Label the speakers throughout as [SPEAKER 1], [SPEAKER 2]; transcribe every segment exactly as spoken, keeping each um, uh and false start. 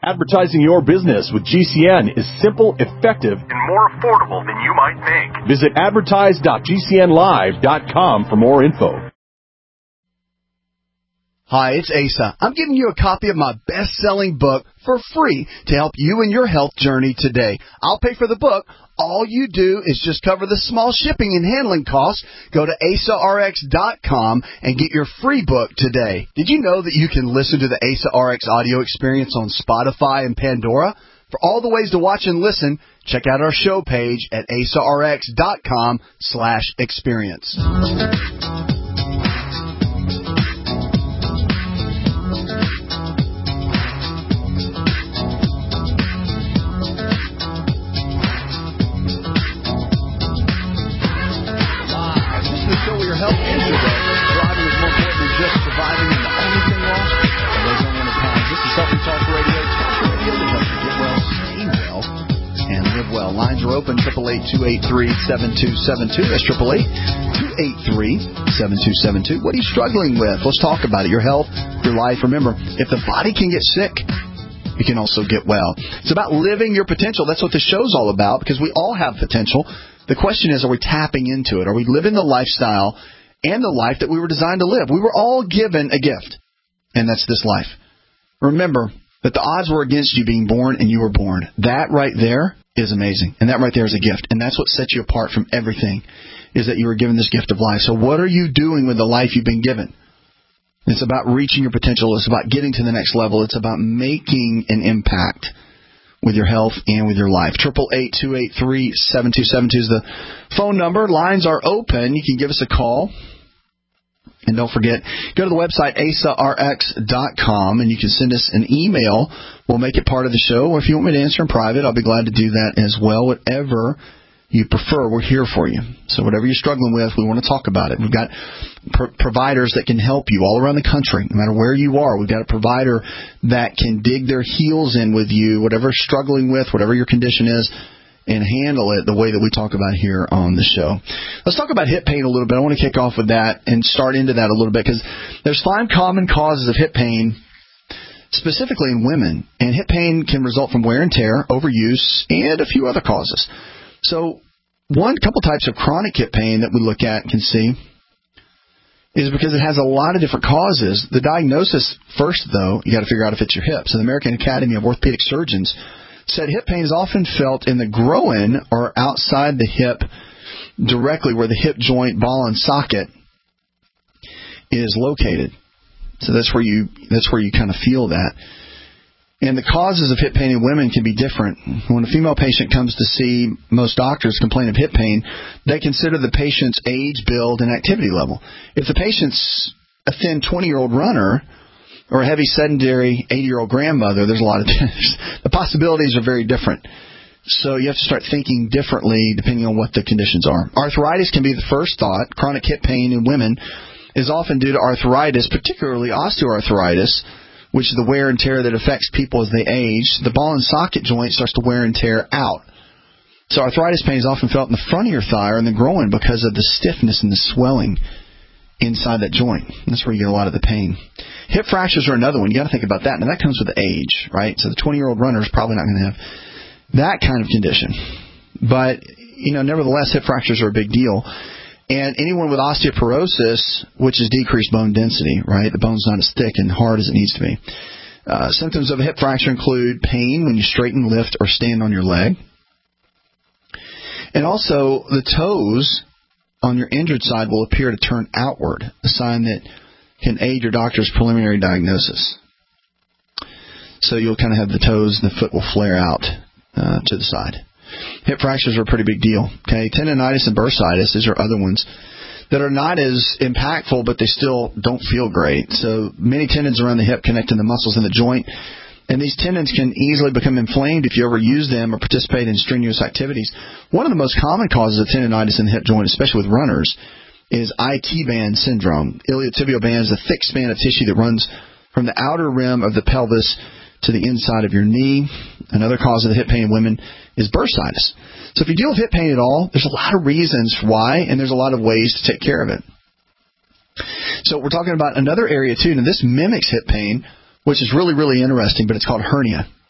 [SPEAKER 1] Advertising your business with G C N is simple, effective, and more affordable than you might think. Visit advertise dot g c n live dot com for more info.
[SPEAKER 2] Hi, it's Asa. I'm giving you a copy of my best-selling book for free to help you in your health journey today. I'll pay for the book. All you do is just cover the small shipping and handling costs. Go to asa r x dot com and get your free book today. Did you know that you can listen to the Asa R X audio experience on Spotify and Pandora? For all the ways to watch and listen, check out our show page at asa r x dot com slash experience. Lines are open, eight eight eight, two eight three, seven two seven two. That's eight eight eight, two eight three, seven two seven two. What are you struggling with? Let's talk about it. Your health, your life. Remember, if the body can get sick, you can also get well. It's about living your potential. That's what the show's all about, because we all have potential. The question is, are we tapping into it? Are we living the lifestyle and the life that we were designed to live? We were all given a gift, and that's this life. Remember that the odds were against you being born, and you were born. That right there is amazing. And that right there is a gift. And that's what sets you apart from everything, is that you were given this gift of life. So what are you doing with the life you've been given? It's about reaching your potential. It's about getting to the next level. It's about making an impact with your health and with your life. eight eight eight, two eight three, seven two seven two is the phone number. Lines are open. You can give us a call. And don't forget, go to the website, asa r x dot com, and you can send us an email. We'll make it part of the show. Or if you want me to answer in private, I'll be glad to do that as well. Whatever you prefer, we're here for you. So whatever you're struggling with, we want to talk about it. We've got pro- providers that can help you all around the country, no matter where you are. We've got a provider that can dig their heels in with you, whatever you're struggling with, whatever your condition is, and handle it the way that we talk about here on the show. Let's talk about hip pain a little bit. I want to kick off with that and start into that a little bit, because there's five common causes of hip pain, specifically in women. And hip pain can result from wear and tear, overuse, and a few other causes. So one couple types of chronic hip pain that we look at and can see is because it has a lot of different causes. The diagnosis first, though, you got to figure out if it's your hip. So the American Academy of Orthopedic Surgeons said hip pain is often felt in the groin or outside the hip, directly where the hip joint, ball, and socket is located. So that's where you that's where you kind of feel that. And the causes of hip pain in women can be different. When a female patient comes to see most doctors complain of hip pain, they consider the patient's age, build, and activity level. If the patient's a thin twenty-year-old runner or a heavy sedentary eighty-year-old grandmother, there's a lot of the possibilities are very different. So you have to start thinking differently depending on what the conditions are. Arthritis can be the first thought. Chronic hip pain in women is often due to arthritis, particularly osteoarthritis, which is the wear and tear that affects people as they age. The ball and socket joint starts to wear and tear out. So arthritis pain is often felt in the front of your thigh or in the groin because of the stiffness and the swelling inside that joint. That's where you get a lot of the pain. Hip fractures are another one. You got to think about that. Now, that comes with age, right? So the twenty-year-old runner is probably not going to have that kind of condition. But, you know, nevertheless, hip fractures are a big deal. And anyone with osteoporosis, which is decreased bone density, right? The bone's not as thick and hard as it needs to be. Uh, symptoms of a hip fracture include pain when you straighten, lift, or stand on your leg. And also, the toes on your injured side will appear to turn outward, a sign that can aid your doctor's preliminary diagnosis. So you'll kind of have the toes and the foot will flare out uh, to the side. Hip fractures are a pretty big deal. Okay, tendonitis and bursitis, these are other ones that are not as impactful, but they still don't feel great. So many tendons around the hip connect to the muscles in the joint, and these tendons can easily become inflamed if you overuse them or participate in strenuous activities. One of the most common causes of tendonitis in the hip joint, especially with runners, is I T band syndrome. Iliotibial band is a thick span of tissue that runs from the outer rim of the pelvis to the inside of your knee. Another cause of the hip pain in women is bursitis. So if you deal with hip pain at all, there's a lot of reasons why, and there's a lot of ways to take care of it. So we're talking about another area too. Now this mimics hip pain, which is really, really interesting, but it's called hernia.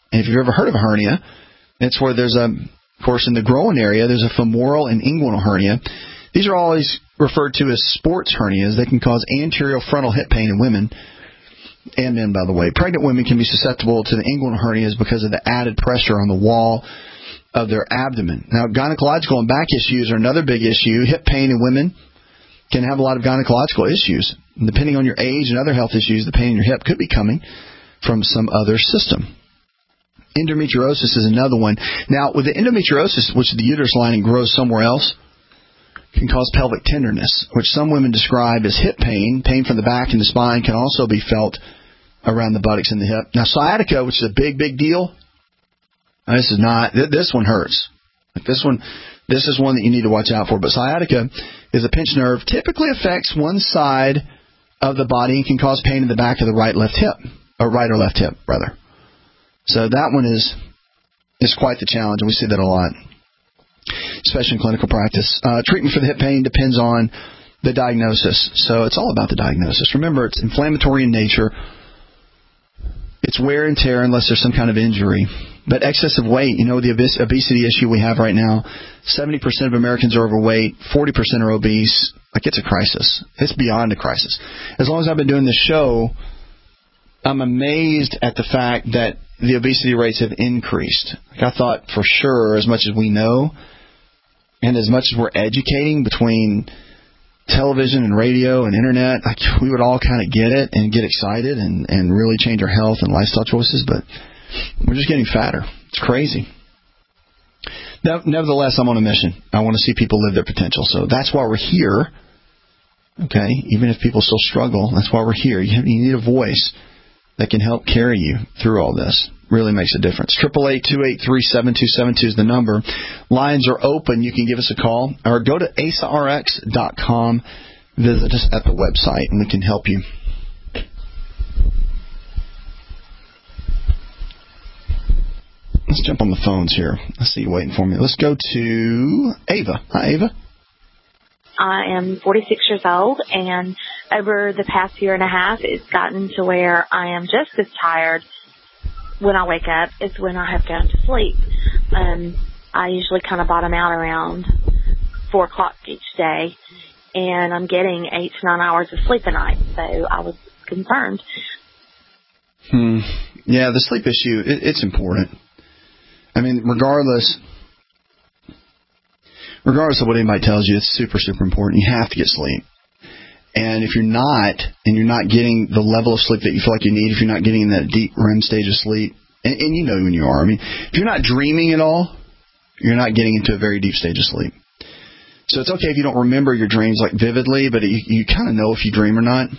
[SPEAKER 2] And if you've ever heard of a hernia, it's where there's a, of course, in the groin area, there's a femoral and inguinal hernia. These are always referred to as sports hernias. They can cause anterior frontal hip pain in women and men, by the way. Pregnant women can be susceptible to the inguinal hernias because of the added pressure on the wall of their abdomen. Now, gynecological and back issues are another big issue. Hip pain in women can have a lot of gynecological issues. And depending on your age and other health issues, the pain in your hip could be coming from some other system. Endometriosis is another one. Now, with the endometriosis, which the uterus lining grows somewhere else, can cause pelvic tenderness, which some women describe as hip pain. Pain from the back and the spine can also be felt around the buttocks and the hip. Now, sciatica, which is a big, big deal, now, this is not, this one hurts. Like this one, this is one that you need to watch out for. But sciatica is a pinched nerve, typically affects one side of the body and can cause pain in the back of the right left hip, or right or left hip, rather. So that one is is quite the challenge, and we see that a lot, especially in clinical practice. Uh, treatment for the hip pain depends on the diagnosis. So it's all about the diagnosis. Remember, it's inflammatory in nature. It's wear and tear unless there's some kind of injury. But excessive weight, you know, the obes- obesity issue we have right now, seventy percent of Americans are overweight, forty percent are obese. Like, it's a crisis. It's beyond a crisis. As long as I've been doing this show, I'm amazed at the fact that the obesity rates have increased. Like, I thought for sure, as much as we know, and as much as we're educating between television and radio and internet, like, we would all kind of get it and get excited and, and really change our health and lifestyle choices, but we're just getting fatter. It's crazy. Nevertheless, I'm on a mission. I want to see people live their potential. So that's why we're here. Okay? Even if people still struggle, that's why we're here. You, have, you need a voice that can help carry you through all this. Really makes a difference. eight eight eight, two eight three, seven two seven two is the number. Lines are open. You can give us a call or go to A S A R X dot com. Visit us at the website, and we can help you. Let's jump on the phones here. I see you waiting for me. Let's go to Ava. Hi, Ava.
[SPEAKER 3] I am forty-six years old, and over the past year and a half, it's gotten to where I am just as tired when I wake up as when I have gone to sleep. Um, I usually kind of bottom out around four o'clock each day, and I'm getting eight to nine hours of sleep a night, so I was concerned.
[SPEAKER 2] Hmm. Yeah, the sleep issue, it, it's important. I mean, regardless, regardless of what anybody tells you, it's super, super important. You have to get sleep. And if you're not, and you're not getting the level of sleep that you feel like you need, if you're not getting in that deep R E M stage of sleep, and, and you know when you are. I mean, if you're not dreaming at all, you're not getting into a very deep stage of sleep. So it's okay if you don't remember your dreams like vividly, but you, you kind of know if you dream or not.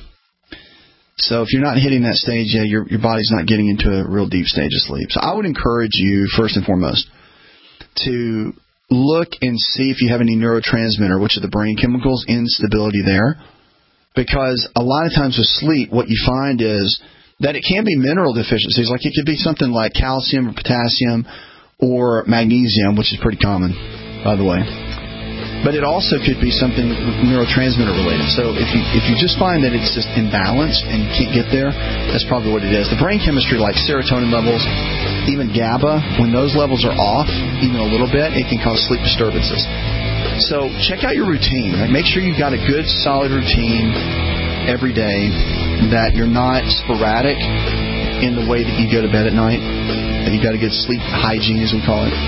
[SPEAKER 2] So if you're not hitting that stage, yeah, your your body's not getting into a real deep stage of sleep. So I would encourage you, first and foremost, to look and see if you have any neurotransmitter, which are the brain chemicals, instability there. Because a lot of times with sleep, what you find is that it can be mineral deficiencies. Like it could be something like calcium or potassium or magnesium, which is pretty common, by the way. But it also could be something neurotransmitter related. So if you if you just find that it's just imbalanced and you can't get there, that's probably what it is. The brain chemistry, like serotonin levels, even GABA, when those levels are off even a little bit, it can cause sleep disturbances. So check out your routine. Right? Make sure you've got a good, solid routine every day, that you're not sporadic in the way that you go to bed at night, that you've got a good sleep hygiene, as we call it,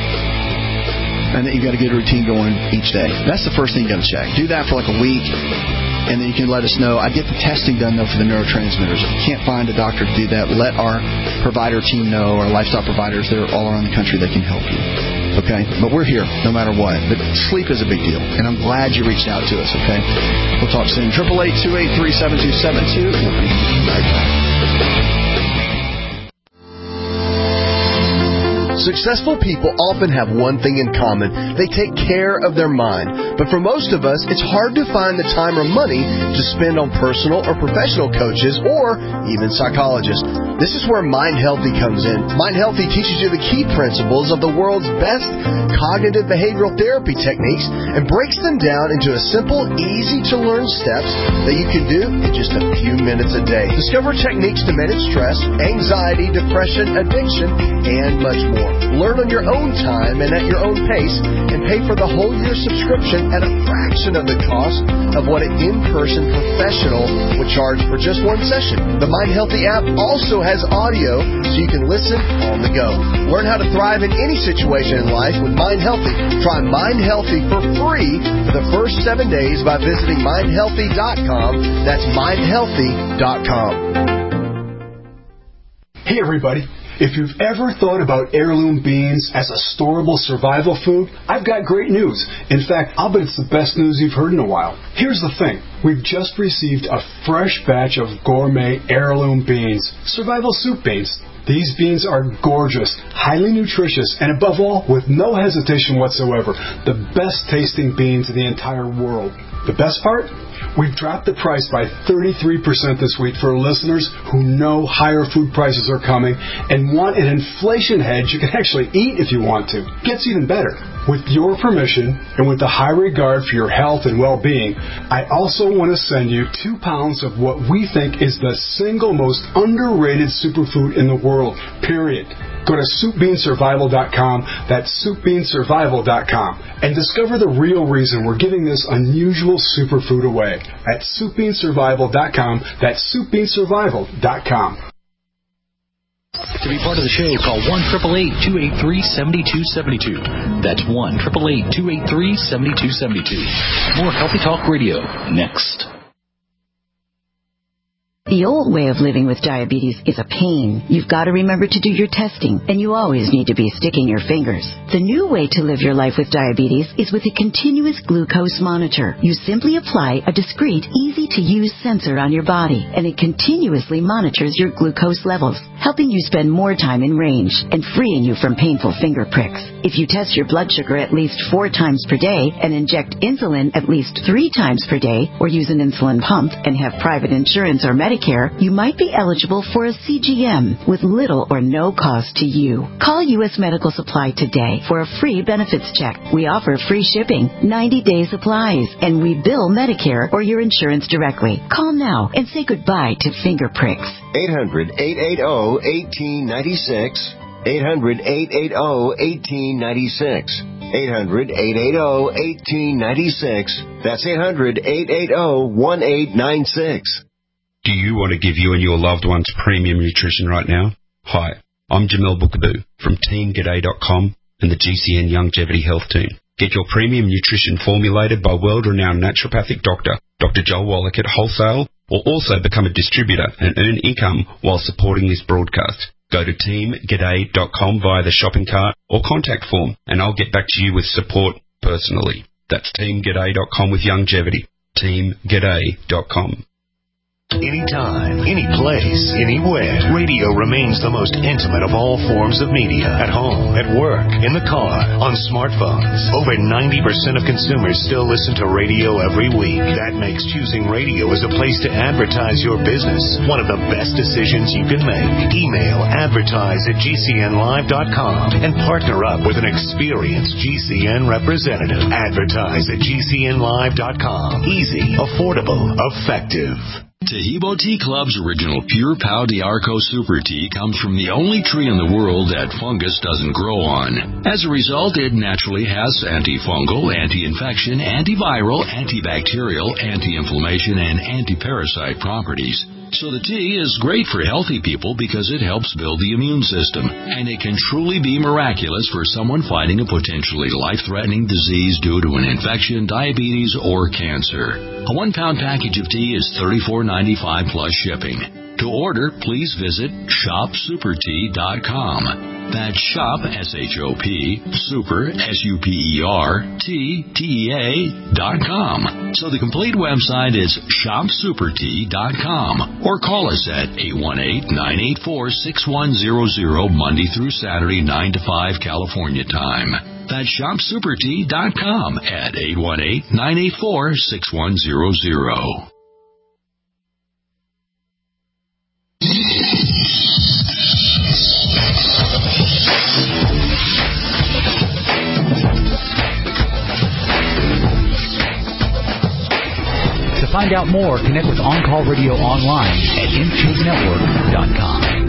[SPEAKER 2] and that you've got a good routine going each day. That's the first thing you got to check. Do that for like a week, and then you can let us know. I get the testing done, though, for the neurotransmitters. If you can't find a doctor to do that, let our provider team know, our lifestyle providers. They're all around the country that can help you. Okay? But we're here no matter what. But sleep is a big deal, and I'm glad you reached out to us, okay? We'll talk soon. eight eight eight, two eight three, seven two seven two. We'll be right back. Successful people often have one thing in common. They take care of their mind. But for most of us, it's hard to find the time or money to spend on personal or professional coaches or even psychologists. This is where Mind Healthy comes in. Mind Healthy teaches you the key principles of the world's best cognitive behavioral therapy techniques and breaks them down into a simple, easy-to-learn steps that you can do in just a few minutes a day. Discover techniques to manage stress, anxiety, depression, addiction, and much more. Learn on your own time and at your own pace, and pay for the whole year subscription at a fraction of the cost of what an in-person professional would charge for just one session. The Mind Healthy app also has audio so you can listen on the go. Learn how to thrive in any situation in life with Mind Healthy. Try Mind Healthy for free for the first seven days by visiting mind healthy dot com. That's mind healthy dot com.
[SPEAKER 4] Hey everybody. If you've ever thought about heirloom beans as a storable survival food, I've got great news. In fact, I'll bet it's the best news you've heard in a while. Here's the thing. We've just received a fresh batch of gourmet heirloom beans, survival soup beans. These beans are gorgeous, highly nutritious, and above all, with no hesitation whatsoever, the best tasting beans in the entire world. The best part? We've dropped the price by thirty-three percent this week for listeners who know higher food prices are coming and want an inflation hedge you can actually eat if you want to. Gets even better. With your permission and with the high regard for your health and well-being, I also want to send you two pounds of what we think is the single most underrated superfood in the world, period. Go to soup bean survival dot com, that's soup bean survival dot com, and discover the real reason we're giving this unusual superfood away at soup bean survival dot com, that's soup bean survival dot com.
[SPEAKER 5] To be part of the show, call one eight eight eight, two eight three, seven two seven two. That's one eight eight eight, two eight three, seven two seven two. More Healthy Talk Radio next.
[SPEAKER 6] The old way of living with diabetes is a pain. You've got to remember to do your testing, and you always need to be sticking your fingers. The new way to live your life with diabetes is with a continuous glucose monitor. You simply apply a discreet, easy-to-use sensor on your body, and it continuously monitors your glucose levels, helping you spend more time in range and freeing you from painful finger pricks. If you test your blood sugar at least four times per day and inject insulin at least three times per day, or use an insulin pump and have private insurance or Medicare, you might be eligible for a C G M with little or no cost to you. Call U S Medical Supply today for a free benefits check. We offer free shipping, ninety-day supplies, and we bill Medicare or your insurance directly. Call now and say goodbye to finger pricks.
[SPEAKER 7] eight hundred, eight eight zero, one eight nine six. eight hundred, eight eight zero, one eight nine six. eight hundred, eight eight zero, one eight nine six. That's eight hundred, eight eight zero, one eight nine six.
[SPEAKER 8] Do you want to give you and your loved ones premium nutrition right now? Hi, I'm Jamel Bookaboo from team g'day dot com and the G C N Longevity Health Team. Get your premium nutrition formulated by world-renowned naturopathic doctor, Doctor Joel Wallach at wholesale, or also become a distributor and earn income while supporting this broadcast. Go to team g'day dot com via the shopping cart or contact form, and I'll get back to you with support personally. That's team g'day dot com with longevity. team g'day dot com.
[SPEAKER 9] Anytime, any place, anywhere, radio remains the most intimate of all forms of media. At home, at work, in the car, on smartphones. Over ninety percent of consumers still listen to radio every week. That makes choosing radio as a place to advertise your business one of the best decisions you can make. Email advertise at G C N live dot com and partner up with an experienced G C N representative. Advertise at G C N live dot com. Easy, affordable, effective.
[SPEAKER 5] Tahibo Tea Club's original Pure Pau D'Arco Super Tea comes from the only tree in the world that fungus doesn't grow on. As a result, it naturally has antifungal, anti-infection, antiviral, antibacterial, anti-inflammation, and anti-parasite properties. So the tea is great for healthy people because it helps build the immune system, and it can truly be miraculous for someone fighting a potentially life-threatening disease due to an infection, diabetes, or cancer. A one-pound package of tea is thirty-four ninety-five plus shipping. To order, please visit shop super tea dot com. That's shop, S H O P, super, S U P E R, T, T E A, dot com. So the complete website is shop super tea dot com, or call us at eight one eight, nine eight four, six one zero zero Monday through Saturday, nine to five California time. That's shop super tea dot com at eight one eight, nine eight four, six one zero zero.
[SPEAKER 10] To find out more, connect with On Call Radio online at m tube network dot com.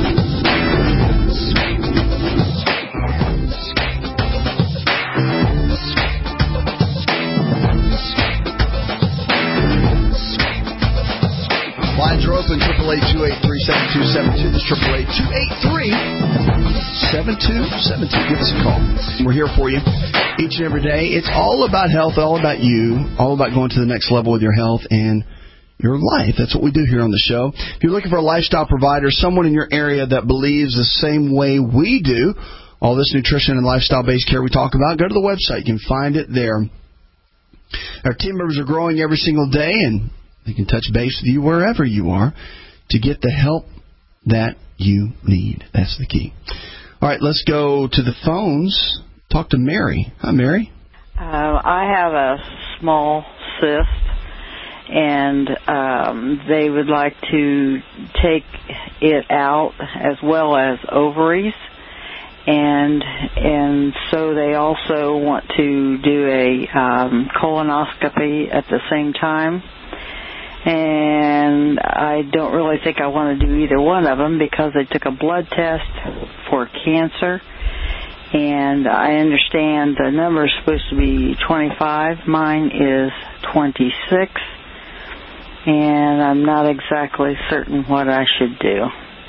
[SPEAKER 2] Lines are open, triple eight two eight three seven two seven two. That's triple eight two eight three seven two seven two. Give us a call. We're here for you each and every day. It's all about health, all about you, all about going to the next level with your health and your life. That's what we do here on the show. If you're looking for a lifestyle provider, someone in your area that believes the same way we do, all this nutrition and lifestyle-based care we talk about, go to the website. You can find it there. Our team members are growing every single day, and they can touch base with you wherever you are to get the help that you need. That's the key. All right, let's go to the phones. Talk to Mary. Hi, Mary.
[SPEAKER 11] Uh, I have a small cyst, and um, they would like to take it out as well as ovaries. And and so they also want to do a um, colonoscopy at the same time. And I don't really think I want to do either one of them because they took a blood test for cancer. And I understand the number is supposed to be twenty-five. Mine is twenty-six. And I'm not exactly certain what I should do.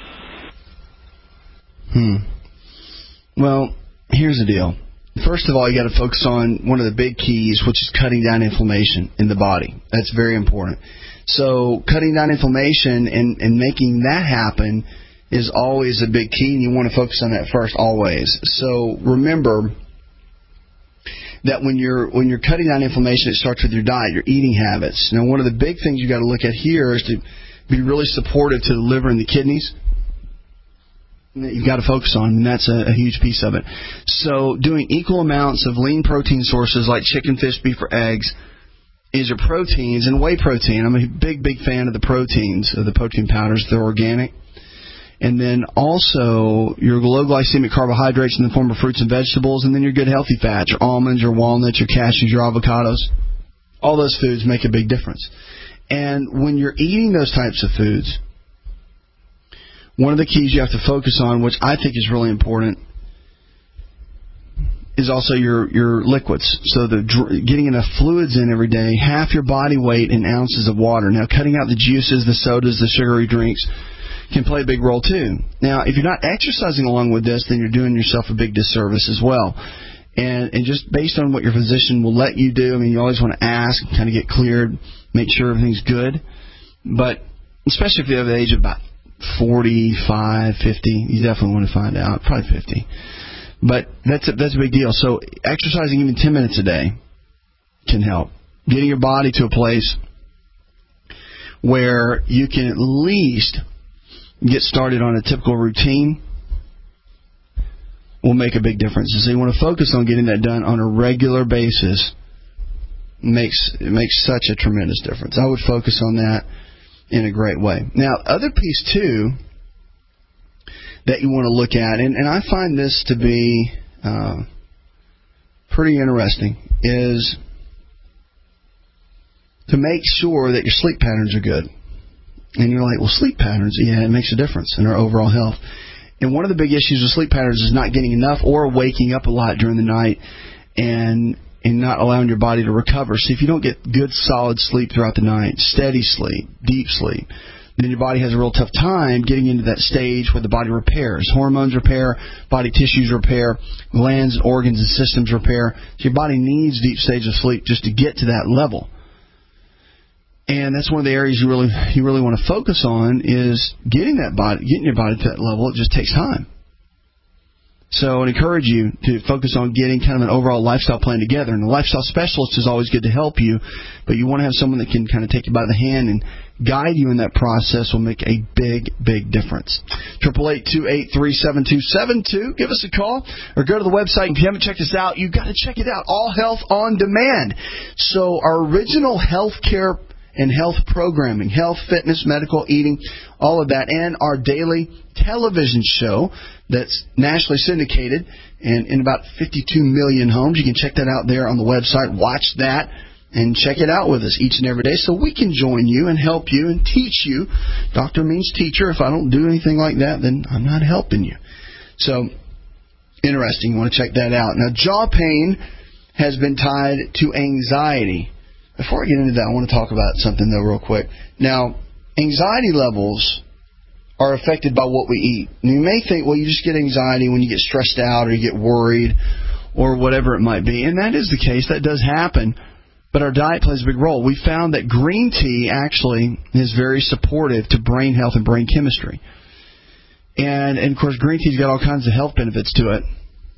[SPEAKER 2] Hmm. Well, here's the deal. First of all, you got to focus on one of the big keys, which is cutting down inflammation in the body. That's very important. So cutting down inflammation and, and making that happen is always a big key, and you want to focus on that first always. So remember that when you're when you're cutting down inflammation, it starts with your diet, your eating habits. Now, one of the big things you got to look at here is to be really supportive to the liver and the kidneys. That you've got to focus on, and that's a, a huge piece of it. So doing equal amounts of lean protein sources like chicken, fish, beef, or eggs is your proteins, and whey protein. I'm a big, big fan of the proteins, of the protein powders. They're organic. And then also your low glycemic carbohydrates in the form of fruits and vegetables, and then your good healthy fats, your almonds, your walnuts, your cashews, your avocados. All those foods make a big difference. And when you're eating those types of foods, one of the keys you have to focus on, which I think is really important, is also your, your liquids. So the getting enough fluids in every day, half your body weight in ounces of water. Now, cutting out the juices, the sodas, the sugary drinks can play a big role too. Now, if you're not exercising along with this, then you're doing yourself a big disservice as well. And, and just based on what your physician will let you do, I mean, you always want to ask, kind of get cleared, make sure everything's good. But especially if you have the age of about forty-five, fifty, you definitely want to find out. Probably fifty. But that's a, that's a big deal. So exercising even ten minutes a day can help. Getting your body to a place where you can at least get started on a typical routine will make a big difference. So you want to focus on getting that done on a regular basis. Makes it makes such a tremendous difference. I would focus on that in a great way. Now, other piece, too, that you want to look at, and, and I find this to be uh, pretty interesting, is to make sure that your sleep patterns are good. And you're like, well, sleep patterns, yeah, it makes a difference in our overall health. And one of the big issues with sleep patterns is not getting enough or waking up a lot during the night and and not allowing your body to recover. So if you don't get good, solid sleep throughout the night, steady sleep, deep sleep, then your body has a real tough time getting into that stage where the body repairs. Hormones repair, body tissues repair, glands, organs, and systems repair. So your body needs deep stages of sleep just to get to that level. And that's one of the areas you really you really want to focus on is getting that body, getting your body to that level. It just takes time. So I encourage you to focus on getting kind of an overall lifestyle plan together. And the lifestyle specialist is always good to help you, but you want to have someone that can kind of take you by the hand and guide you in that process will make a big, big difference. eight eight eight, two eight three, seven two seven two. Give us a call or go to the website. If you haven't checked us out, you've got to check it out. All Health on Demand. So our original health care and health programming, health, fitness, medical, eating, all of that, and our daily television show that's nationally syndicated and in about fifty-two million homes. You can check that out there on the website. Watch that and check it out with us each and every day so we can join you and help you and teach you. Doctor means teacher. If I don't do anything like that, then I'm not helping you. So, interesting. You want to check that out. Now, jaw pain has been tied to anxiety. Before I get into that, I want to talk about something, though, real quick. Now, anxiety levels are affected by what we eat. And you may think, well, you just get anxiety when you get stressed out or you get worried or whatever it might be. And that is the case. That does happen. But our diet plays a big role. We found that green tea actually is very supportive to brain health and brain chemistry. And, and of course, green tea's got all kinds of health benefits to it.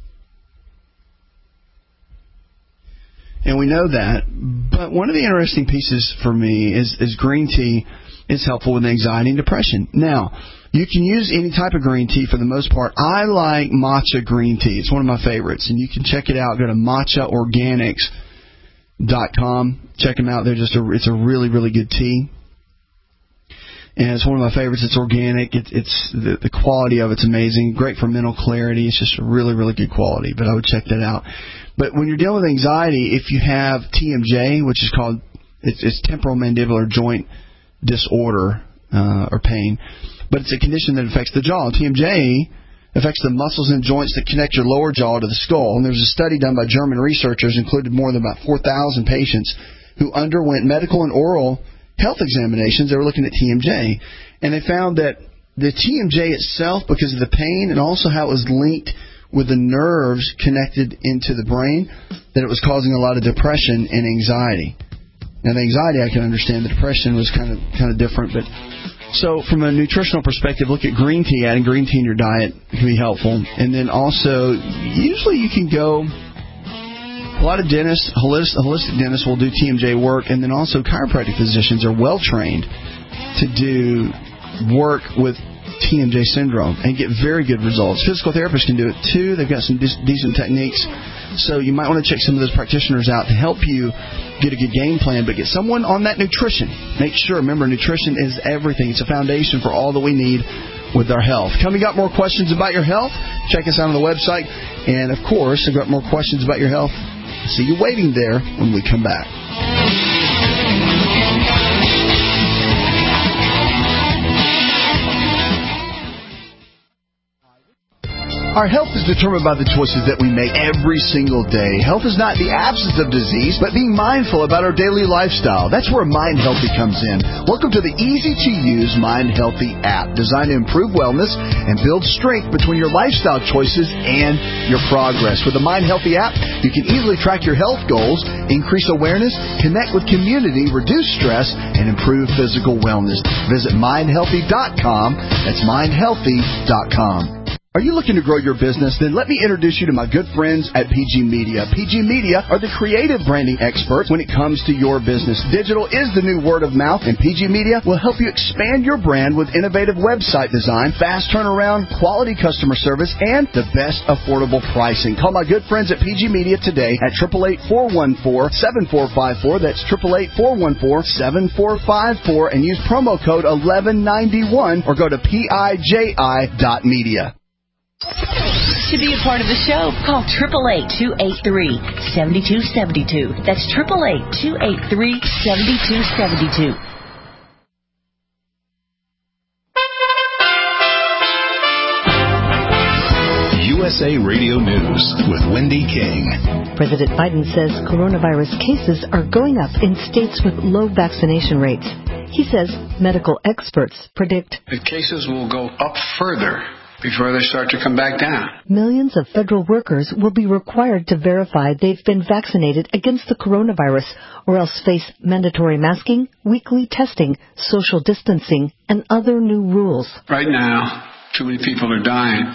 [SPEAKER 2] And we know that. But one of the interesting pieces for me is, is green tea is helpful with anxiety and depression. Now, you can use any type of green tea for the most part. I like matcha green tea. It's one of my favorites. And you can check it out. Go to matcha organics dot com. Check them out. They're just a, it's a really, really good tea. And it's one of my favorites. It's organic. It, it's the, the quality of it's amazing. Great for mental clarity. It's just a really, really good quality. But I would check that out. But when you're dealing with anxiety, if you have T M J, which is called it's, it's temporal mandibular joint disorder uh, or pain, but it's a condition that affects the jaw. T M J affects the muscles and joints that connect your lower jaw to the skull. And there was a study done by German researchers, included more than about four thousand patients who underwent medical and oral health examinations. They were looking at T M J, and they found that the T M J itself, because of the pain and also how it was linked with the nerves connected into the brain, that it was causing a lot of depression and anxiety. Now, the anxiety I can understand. The depression was kind of kind of different. But so from a nutritional perspective, look at green tea. Adding green tea in your diet can be helpful. And then also, usually you can go, a lot of dentists, holistic, holistic dentists will do T M J work, and then also chiropractic physicians are well-trained to do work with T M J syndrome and get very good results. Physical therapists can do it too. They've got some de- decent techniques. So you might want to check some of those practitioners out to help you get a good game plan, but get someone on that nutrition. Make sure, remember, nutrition is everything. It's a foundation for all that we need with our health. Coming up, more questions about your health. Check us out on the website. And, of course, I've got more questions about your health. See you waiting there when we come back. Our health is determined by the choices that we make every single day. Health is not the absence of disease, but being mindful about our daily lifestyle. That's where Mind Healthy comes in. Welcome to the easy-to-use Mind Healthy app, designed to improve wellness and build strength between your lifestyle choices and your progress. With the Mind Healthy app, you can easily track your health goals, increase awareness, connect with community, reduce stress, and improve physical wellness. Visit mind healthy dot com. That's mind healthy dot com. Are you looking to grow your business? Then let me introduce you to my good friends at P G Media. P G Media are the creative branding experts when it comes to your business. Digital is the new word of mouth, and P G Media will help you expand your brand with innovative website design, fast turnaround, quality customer service, and the best affordable pricing. Call my good friends at P G Media today at eight eight eight, four one four, seven four five four. That's eight eight eight, four one four, seven four five four, and use promo code eleven ninety-one or go to piji dot media.
[SPEAKER 12] To be a part of the show, call eight eight eight, two eight three, seven two seven two. That's eight eight eight, two eight three, seven two seven two.
[SPEAKER 9] U S A Radio News with Wendy King.
[SPEAKER 13] President Biden says coronavirus cases are going up in states with low vaccination rates. He says medical experts predict
[SPEAKER 14] the cases will go up further before they start to come back down.
[SPEAKER 13] Millions of federal workers will be required to verify they've been vaccinated against the coronavirus or else face mandatory masking, weekly testing, social distancing, and other new rules.
[SPEAKER 14] Right now, too many people are dying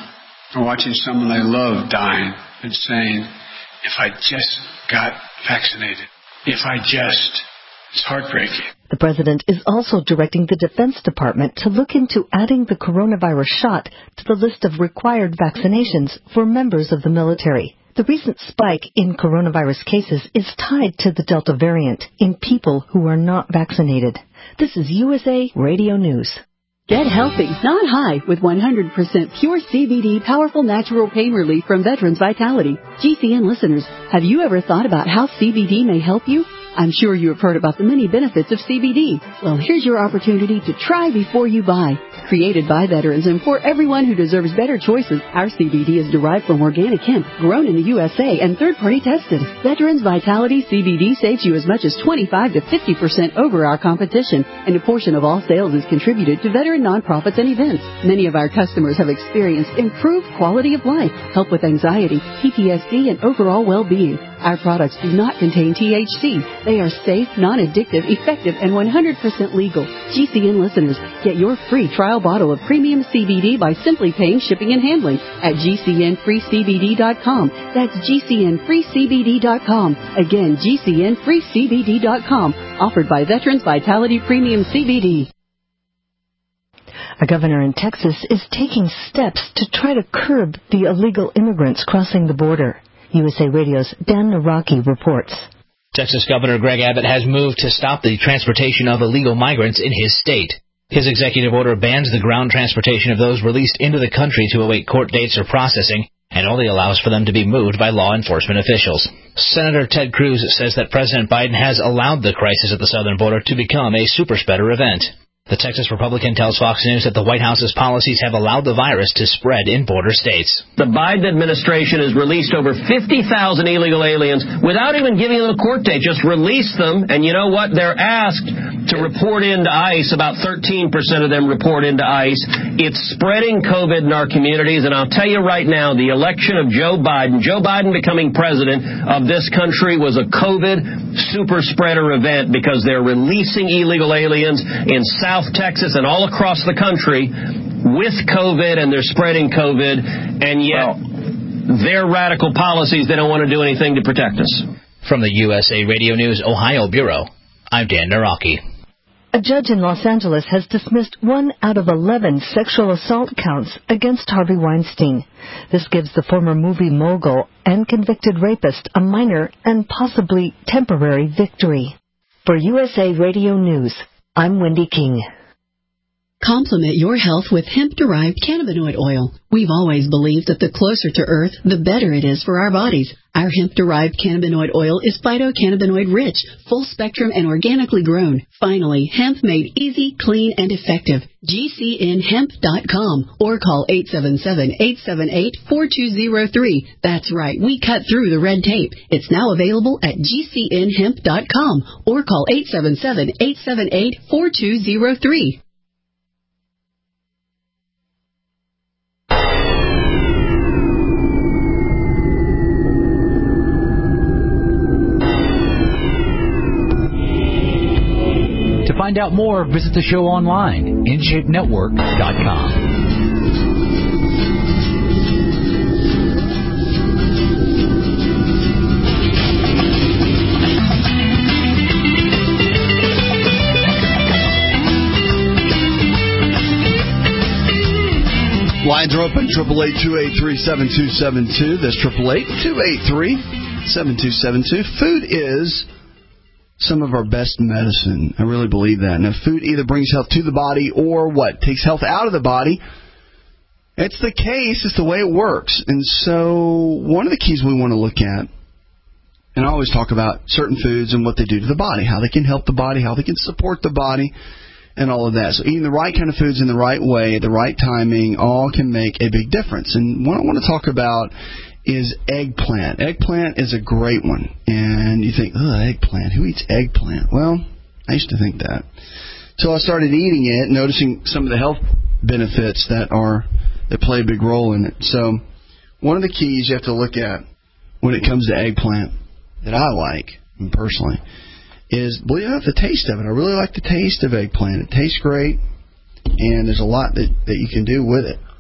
[SPEAKER 14] or watching someone they love dying and saying, if I just got vaccinated, if I just, it's heartbreaking.
[SPEAKER 13] The president is also directing the Defense Department to look into adding the coronavirus shot to the list of required vaccinations for members of the military. The recent spike in coronavirus cases is tied to the Delta variant in people who are not vaccinated. This is U S A Radio News.
[SPEAKER 15] Get healthy, not high, with one hundred percent pure C B D powerful natural pain relief from Veterans Vitality. G C N listeners, have you ever thought about how C B D may help you? I'm sure you have heard about the many benefits of C B D. Well, here's your opportunity to try before you buy. Created by veterans and for everyone who deserves better choices, our C B D is derived from organic hemp, grown in the U S A and third-party tested. Veterans Vitality C B D saves you as much as twenty-five to fifty percent over our competition, and a portion of all sales is contributed to veteran nonprofits and events. Many of our customers have experienced improved quality of life, help with anxiety, P T S D, and overall well-being. Our products do not contain T H C. They are safe, non-addictive, effective, and one hundred percent legal. G C N listeners, get your free trial bottle of premium C B D by simply paying shipping and handling at G C N free C B D dot com. That's G C N free C B D dot com. Again, G C N free C B D dot com. Offered by Veterans Vitality Premium C B D.
[SPEAKER 13] A governor in Texas is taking steps to try to curb the illegal immigrants crossing the border. U S A Radio's Dan Naraki reports.
[SPEAKER 16] Texas Governor Greg Abbott has moved to stop the transportation of illegal migrants in his state. His executive order bans the ground transportation of those released into the country to await court dates or processing, and only allows for them to be moved by law enforcement officials. Senator Ted Cruz says that President Biden has allowed the crisis at the southern border to become a super-spreader event. The Texas Republican tells Fox News that the White House's policies have allowed the virus to spread in border states.
[SPEAKER 17] The Biden administration has released over fifty thousand illegal aliens without even giving them a court date. Just release them, and you know what? They're asked to report into ICE. About thirteen percent of them report into ICE. It's spreading COVID in our communities, and I'll tell you right now, the election of Joe Biden, Joe Biden becoming president of this country was a COVID super spreader event because they're releasing illegal aliens in South Texas and all across the country with COVID, and they're spreading COVID, and yet well, their radical policies, they don't want to do anything to protect us.
[SPEAKER 16] From the U S A Radio News Ohio Bureau, I'm Dan Naraki.
[SPEAKER 13] A judge in Los Angeles has dismissed one out of eleven sexual assault counts against Harvey Weinstein. This gives the former movie mogul and convicted rapist a minor and possibly temporary victory. For U S A Radio News, I'm Wendy King.
[SPEAKER 15] Complement your health with hemp-derived cannabinoid oil. We've always believed that the closer to Earth, the better it is for our bodies. Our hemp-derived cannabinoid oil is phytocannabinoid-rich, full-spectrum, and organically grown. Finally, hemp made easy, clean, and effective. G C N hemp dot com or call eight seven seven, eight seven eight, four two zero three. That's right, we cut through the red tape. It's now available at G C N hemp dot com or call eight seven seven, eight seven eight, four two zero three.
[SPEAKER 10] To find out more, visit the show online, in shape network dot com.
[SPEAKER 2] Lines are open, triple eight, two eight three, seven two seven two. That's triple eight, two eight three, seven two seven two. Food is some of our best medicine. I really believe that. Now, food either brings health to the body or what? Takes health out of the body. It's the case. It's the way it works. And so one of the keys we want to look at, and I always talk about certain foods and what they do to the body, how they can help the body, how they can support the body, and all of that. So eating the right kind of foods in the right way, the right timing, all can make a big difference. And what I want to talk about is eggplant. Eggplant is a great one. And you think, oh, eggplant. Who eats eggplant? Well, I used to think that. So I started eating it, noticing some of the health benefits that are that play a big role in it. So one of the keys you have to look at when it comes to eggplant that I like, personally, is, believe it or not, the taste of it. I really like the taste of eggplant. It tastes great, and there's a lot that, that you can do with it.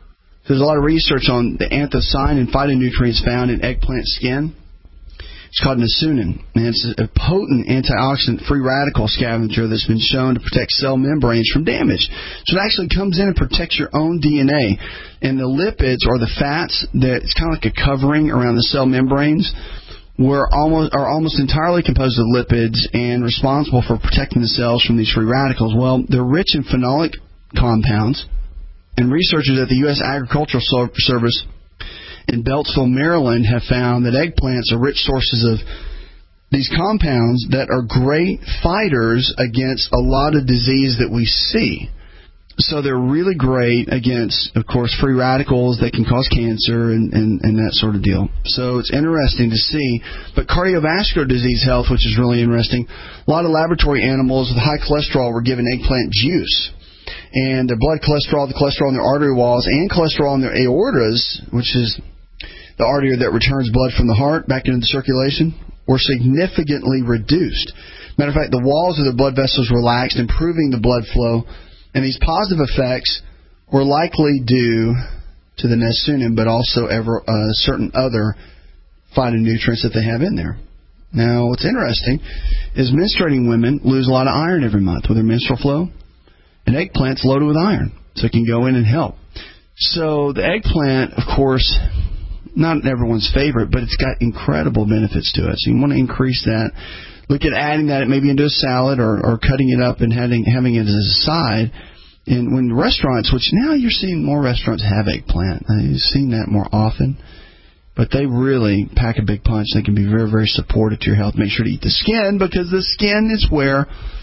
[SPEAKER 2] There's a lot of research on the anthocyanin phytonutrients found in eggplant skin. It's called nasunin, and it's a potent antioxidant free radical scavenger that's been shown to protect cell membranes from damage. So it actually comes in and protects your own D N A. And the lipids, or the fats, that it's kind of like a covering around the cell membranes, were almost are almost entirely composed of lipids and responsible for protecting the cells from these free radicals. Well, they're rich in phenolic compounds, and researchers at the U S Agricultural Service in Beltsville, Maryland, have found that eggplants are rich sources of these compounds that are great fighters against a lot of disease that we see. So they're really great against, of course, free radicals that can cause cancer and, and, and that sort of deal. So it's interesting to see. But cardiovascular disease health, which is really interesting, a lot of laboratory animals with high cholesterol were given eggplant juice. And their blood cholesterol, the cholesterol in their artery walls, and cholesterol in their aortas, which is the artery that returns blood from the heart back into the circulation, were significantly reduced. Matter of fact, the walls of the blood vessels relaxed, improving the blood flow, and these positive effects were likely due to the nasunin, but also ever, uh, certain other phytonutrients that they have in there. Now, what's interesting is menstruating women lose a lot of iron every month with their menstrual flow, and eggplant's loaded with iron, so it can go in and help. So the eggplant, of course, not everyone's favorite, but it's got incredible benefits to it. So you want to increase that. Look at adding that maybe into a salad, or, or cutting it up and having, having it as a side. And when restaurants, which now you're seeing more restaurants have eggplant. You've seen that more often. But they really pack a big punch. They can be very, very supportive to your health. Make sure to eat the skin, because the skin is where,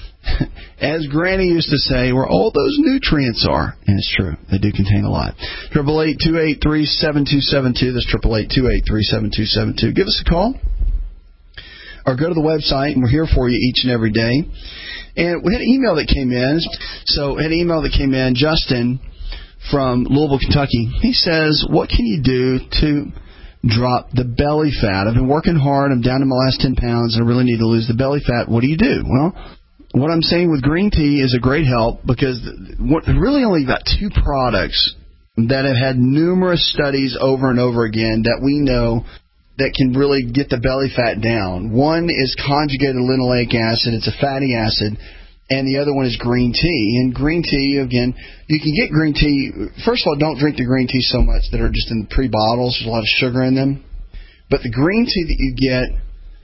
[SPEAKER 2] as Granny used to say, where all those nutrients are. And it's true. They do contain a lot. eight eight eight, two eight three, seven two seven two. That's eight eight eight, two eight three, seven two seven two. Give us a call. Or go to the website, and we're here for you each and every day. And we had an email that came in. So we had an email that came in. Justin from Louisville, Kentucky. He says, what can you do to drop the belly fat? I've been working hard. I'm down to my last ten pounds, and I really need to lose the belly fat. What do you do? Well, what I'm saying with green tea is a great help, because what, really only about two products that have had numerous studies over and over again that we know that can really get the belly fat down. One is conjugated linoleic acid. It's a fatty acid. And the other one is green tea. And green tea, again, you can get green tea. First of all, don't drink the green tea so much that are just in the pre-bottles. There's a lot of sugar in them. But the green tea that you get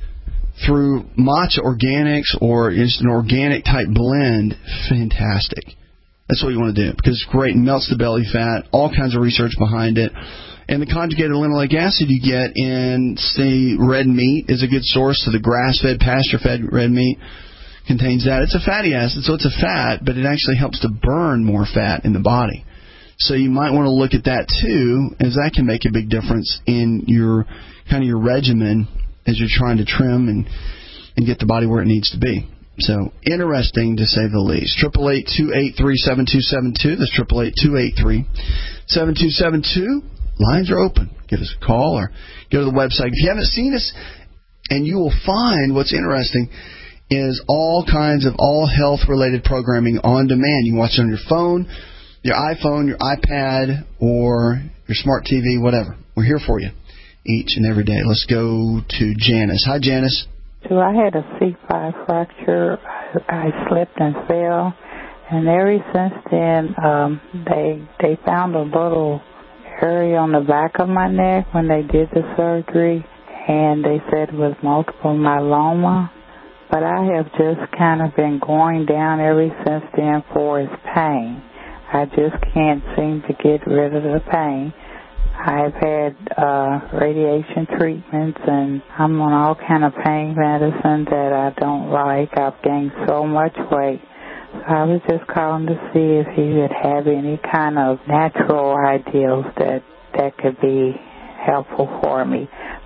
[SPEAKER 2] through Matcha Organics, or just an organic type blend, fantastic. That's what you want to do, because it's great and melts the belly fat. All kinds of research behind it. And the conjugated linoleic acid you get in, say, red meat is a good source. So the grass-fed, pasture-fed red meat contains that. It's a fatty acid, so it's a fat, but it actually helps to burn more fat in the body. So you might want to look at that too, as that can make a big difference in your kind of your regimen as you're trying to trim and, and get the body where it needs to be. So, interesting to say the least. eight eight eight, two eight three, seven two seven two. That's eight eight eight, two eight three, seven two seven two. Lines are open. Give us a call or go to the website. If you haven't seen us, and you will find what's interesting is all kinds of all health-related programming on demand. You can watch it on your phone, your iPhone, your iPad, or your smart T V, whatever. We're here for you each and every day. Let's go to Janice. Hi, Janice.
[SPEAKER 18] So I had a C five fracture. I slipped and fell, and ever since then, um, they they found a little area on the back of my neck when they did the surgery, and they said it was multiple myeloma. But I have just kind of been going down ever since then for its pain. I just can't seem to get rid of the pain. I've had uh, radiation treatments, and I'm on all kind of pain medicine that I don't like. I've gained so much weight. So I was just calling to see if you would have any kind of natural ideals that, that could be helpful for me.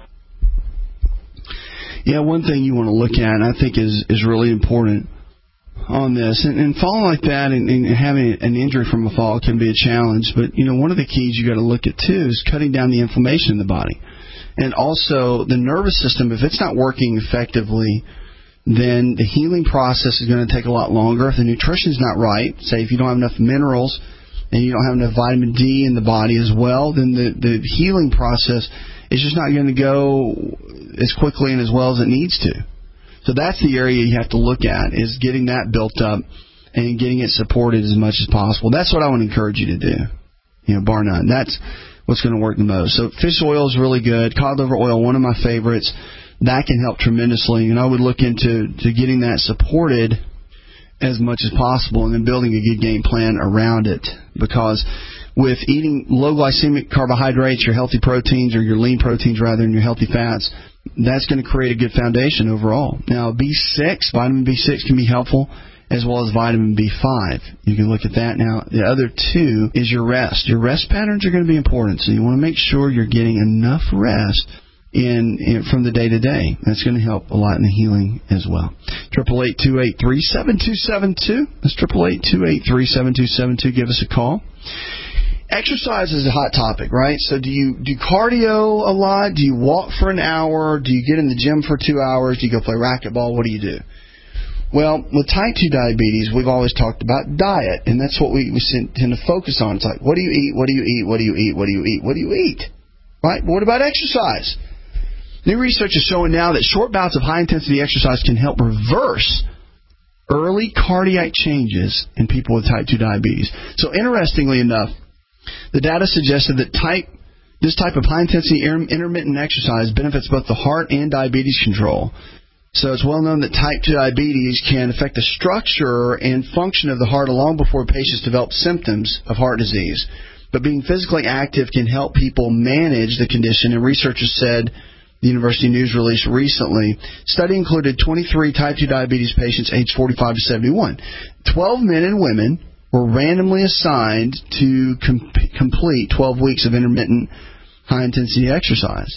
[SPEAKER 2] Yeah, one thing you want to look at, and I think is, is really important on this, and, and falling like that and, and having an injury from a fall can be a challenge, but, you know, one of the keys you got to look at, too, is cutting down the inflammation in the body. And also the nervous system, if it's not working effectively, then the healing process is going to take a lot longer. If the nutrition's not right, say if you don't have enough minerals and you don't have enough vitamin D in the body as well, then the, the healing process is just not going to go as quickly and as well as it needs to. So that's the area you have to look at, is getting that built up and getting it supported as much as possible. That's what I would encourage you to do, you know, bar none. That's what's going to work the most. So fish oil is really good. Cod liver oil, one of my favorites. That can help tremendously, and I would look into to getting that supported as much as possible and then building a good game plan around it, because with eating low glycemic carbohydrates, your healthy proteins, or your lean proteins rather, and your healthy fats, that's going to create a good foundation overall. Now, B six, vitamin B six can be helpful, as well as vitamin B five. You can look at that. Now, the other two is your rest. Your rest patterns are going to be important, so you want to make sure you're getting enough rest in, in from the day-to-day. That's going to help a lot in the healing as well. triple eight, two eight three, seven two seven two. That's triple eight, two eight three, seven two seven two. Give us a call. Exercise is a hot topic, right? So do you do cardio a lot? Do you walk for an hour? Do you get in the gym for two hours? Do you go play racquetball? What do you do? Well, with type two diabetes, we've always talked about diet, and that's what we, we tend to focus on. It's like, what do you eat? What do you eat? What do you eat? What do you eat? What do you eat? Right? But what about exercise? New research is showing now that short bouts of high-intensity exercise can help reverse early cardiac changes in people with type two diabetes. So interestingly enough, the data suggested that type this type of high-intensity intermittent exercise benefits both the heart and diabetes control. So it's well known that type two diabetes can affect the structure and function of the heart long before patients develop symptoms of heart disease. But being physically active can help people manage the condition, and researchers said, the University News release recently, study included twenty-three type two diabetes patients aged forty-five to seventy-one. twelve men and women were randomly assigned to com- complete twelve weeks of intermittent high-intensity exercise.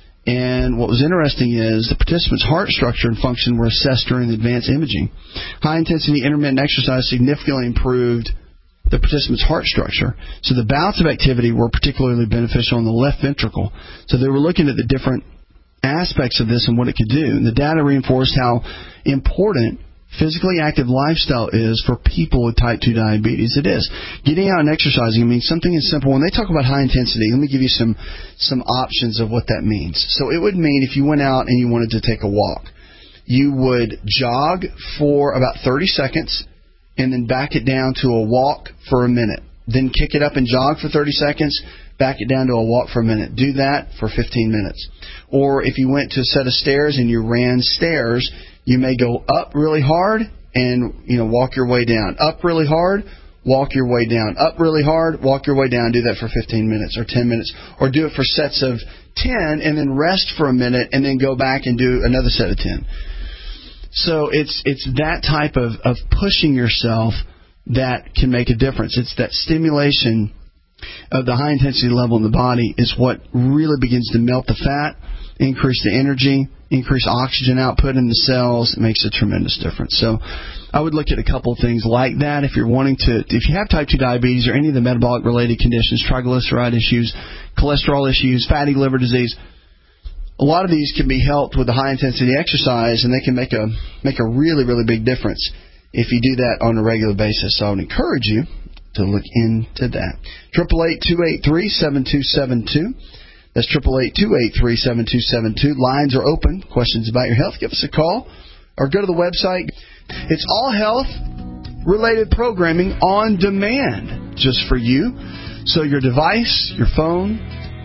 [SPEAKER 2] And what was interesting is the participants' heart structure and function were assessed during the advanced imaging. High-intensity intermittent exercise significantly improved the participants' heart structure. So the bouts of activity were particularly beneficial in the left ventricle. So they were looking at the different aspects of this and what it could do. And the data reinforced how important physically active lifestyle is for people with type two diabetes. It is. Getting out and exercising, I mean, something as simple. When they talk about high intensity, let me give you some, some options of what that means. So it would mean if you went out and you wanted to take a walk, you would jog for about thirty seconds and then back it down to a walk for a minute. Then kick it up and jog for thirty seconds, back it down to a walk for a minute. Do that for fifteen minutes. Or if you went to a set of stairs and you ran stairs, you may go up really hard and, you know, walk your way down. Up really hard, walk your way down. Up really hard, walk your way down. Do that for fifteen minutes or ten minutes. Or do it for sets of ten and then rest for a minute and then go back and do another set of ten. So it's it's that type of, of pushing yourself that can make a difference. It's that stimulation of the high-intensity level in the body is what really begins to melt the fat, increase the energy, increase oxygen output in the cells. It makes a tremendous difference. So I would look at a couple of things like that. If you're wanting to, if you have type two diabetes or any of the metabolic-related conditions, triglyceride issues, cholesterol issues, fatty liver disease, a lot of these can be helped with the high-intensity exercise, and they can make a make a really, really big difference if you do that on a regular basis. So I would encourage you to look into that. triple eight, two eight three, seven two seven two. That's triple eight, two eight three, seven two seven two. Lines are open. Questions about your health, give us a call or go to the website. It's all health-related programming on demand just for you. So your device, your phone,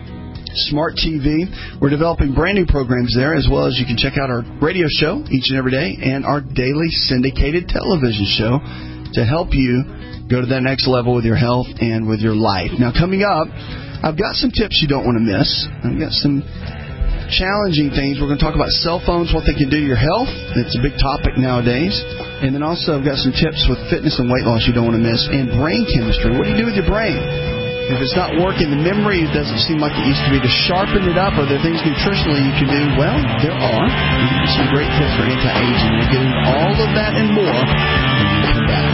[SPEAKER 2] smart T V, we're developing brand new programs there, as well as you can check out our radio show each and every day and our daily syndicated television show to help you go to that next level with your health and with your life. Now, coming up, I've got some tips you don't want to miss. I've got some challenging things. We're going to talk about cell phones, what they can do to your health. It's a big topic nowadays. And then also I've got some tips with fitness and weight loss you don't want to miss. And brain chemistry. What do you do with your brain? If it's not working, the memory doesn't seem like it used to be. To sharpen it up, are there things nutritionally you can do? Well, there are. There's some great tips for anti-aging. We'll get into all of that and more when we come back.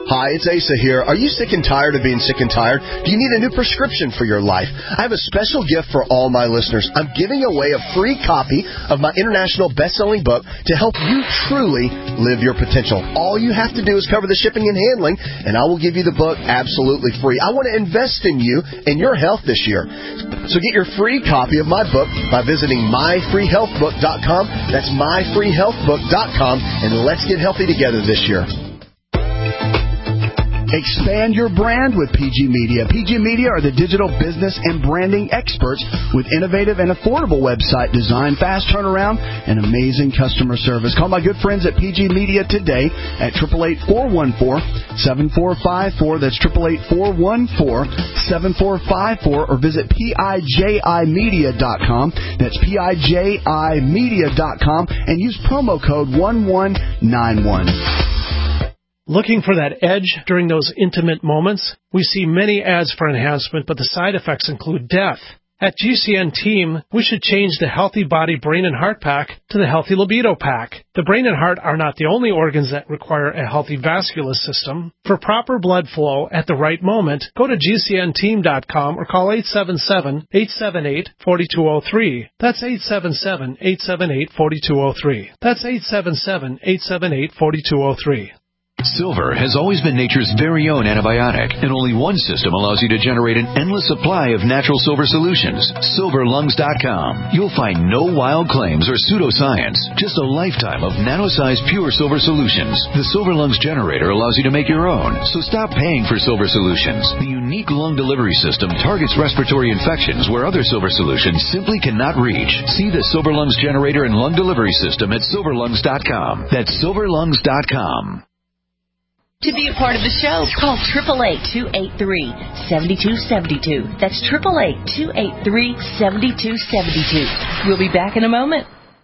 [SPEAKER 2] Hi, it's Asa here. Are you sick and tired of being sick and tired? Do you need a new prescription for your life? I have a special gift for all my listeners. I'm giving away a free copy of my international best-selling book to help you truly live your potential. All you have to do is cover the shipping and handling, and I will give you the book absolutely free. I want to invest in you and your health this year. So get your free copy of my book by visiting my free health book dot com. That's my free health book dot com, and let's get healthy together this year. Expand your brand with P G Media. P G Media are the digital business and branding experts with innovative and affordable website design, fast turnaround, and amazing customer service. Call my good friends at P G Media today at eight eight eight, four one four, seven four five four. That's eight eight eight, four one four, seven four five four, or visit P I J I media dot com. That's P I J I media dot com and use promo code one one nine one.
[SPEAKER 19] Looking for that edge during those intimate moments? We see many ads for enhancement, but the side effects include death. At G C N Team, we should change the Healthy Body Brain and Heart Pack to the Healthy Libido Pack. The brain and heart are not the only organs that require a healthy vascular system. For proper blood flow at the right moment, go to G C N team dot com or call eight seven seven, eight seven eight, four two zero three. That's eight seven seven, eight seven eight, four two zero three. That's eight seven seven, eight seven eight, four two zero three.
[SPEAKER 1] Silver has always been nature's very own antibiotic, and only one system allows you to generate an endless supply of natural silver solutions. silver lungs dot com. You'll find no wild claims or pseudoscience, just a lifetime of nano-sized pure silver solutions. The Silver Lungs generator allows you to make your own, so stop paying for silver solutions. The unique lung delivery system targets respiratory infections where other silver solutions simply cannot reach. See the Silver Lungs generator and lung delivery system at silver lungs dot com. That's silver lungs dot com.
[SPEAKER 12] To be a part of the show, call eight eight eight, two eight three, seven two seven two. That's eight eight eight, two eight three, seven two seven two. We'll be back in a moment.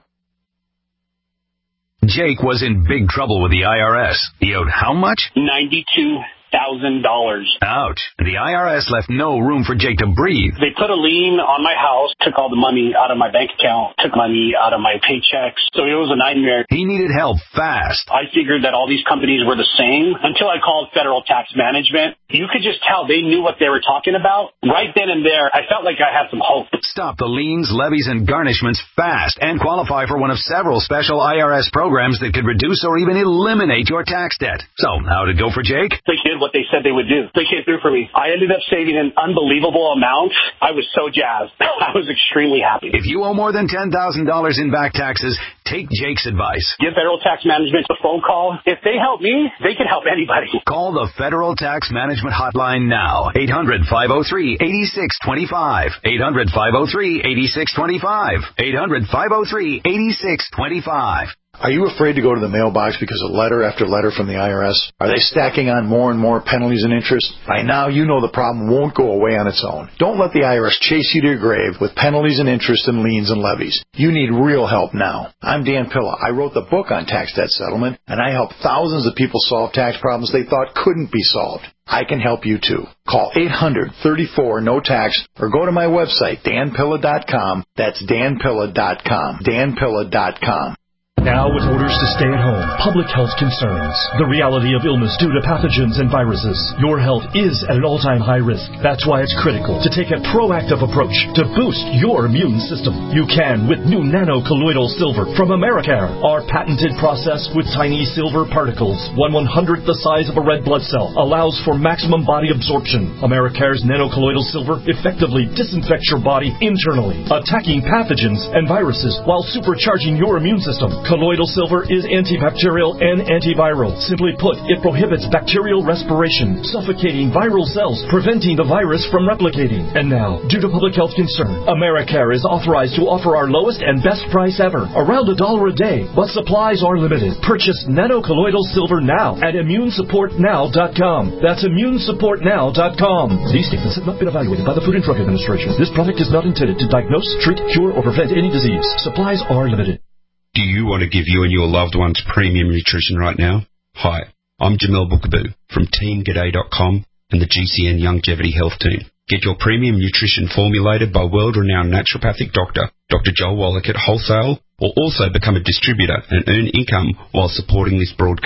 [SPEAKER 20] Jake was in big trouble with the I R S. He owed how much?
[SPEAKER 21] ninety-two thousand dollars.
[SPEAKER 20] Ouch. The I R S left no room for Jake to breathe.
[SPEAKER 21] They put a lien on my house, took all the money out of my bank account, took money out of my paychecks. So it was a nightmare.
[SPEAKER 20] He needed help fast.
[SPEAKER 21] I figured that all these companies were the same until I called Federal Tax Management. You could just tell they knew what they were talking about. Right then and there, I felt like I had some hope.
[SPEAKER 20] Stop the liens, levies, and garnishments fast and qualify for one of several special I R S programs that could reduce or even eliminate your tax debt. So, how'd it go for Jake?
[SPEAKER 21] They did what they said they would do. They came through for me. I ended up saving an unbelievable amount. I was so jazzed. I was extremely happy.
[SPEAKER 20] If you owe more than ten thousand dollars in back taxes, take Jake's advice.
[SPEAKER 21] Give Federal Tax Management a phone call. If they help me, they can help anybody.
[SPEAKER 20] Call the Federal Tax Management Hotline now. eight hundred, five oh three, eight six two five. eight hundred, five oh three, eight six two five. eight hundred, five oh three, eight six two five.
[SPEAKER 22] Are you afraid to go to the mailbox because of letter after letter from the I R S? Are they stacking on more and more penalties and interest? By now, you know the problem won't go away on its own. Don't let the I R S chase you to your grave with penalties and interest and liens and levies. You need real help now. I'm Dan Pilla. I wrote the book on tax debt settlement, and I help thousands of people solve tax problems they thought couldn't be solved. I can help you too. Call eight hundred, thirty-four, no tax or go to my website, dan pilla dot com. That's dan pilla dot com. dan pilla dot com.
[SPEAKER 23] Now with orders to stay at home, public health concerns, the reality of illness due to pathogens and viruses, your health is at an all-time high risk. That's why it's critical to take a proactive approach to boost your immune system. You can with new nano-colloidal silver from Americare. Our patented process with tiny silver particles, one one-hundredth the size of a red blood cell, allows for maximum body absorption. Americare's nano-colloidal silver effectively disinfects your body internally, attacking pathogens and viruses while supercharging your immune system. Colloidal silver is antibacterial and antiviral. Simply put, it prohibits bacterial respiration, suffocating viral cells, preventing the virus from replicating. And now, due to public health concern, Americare is authorized to offer our lowest and best price ever, around a dollar a day, but supplies are limited. Purchase nano-colloidal silver now at immune support now dot com. That's immune support now dot com. These statements have not been evaluated by the Food and Drug Administration. This product is not intended to diagnose, treat, cure, or prevent any disease. Supplies are limited.
[SPEAKER 8] Do you want to give you and your loved ones premium nutrition right now? Hi, I'm Jamel Bookaboo from team g'day dot com and the G C N Longevity Health Team. Get your premium nutrition formulated by world-renowned naturopathic doctor, Doctor Joel Wallach at wholesale, or also become a distributor and earn income while supporting this broadcast.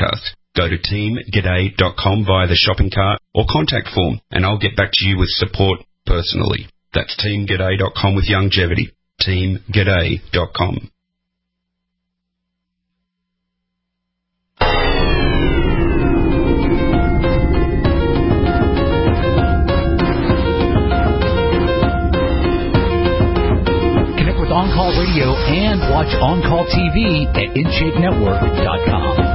[SPEAKER 8] Go to team g'day dot com via the shopping cart or contact form, and I'll get back to you with support personally. That's team g'day dot com with Youngevity. team g'day dot com.
[SPEAKER 10] On Call Radio and watch On Call T V at in shape network dot com.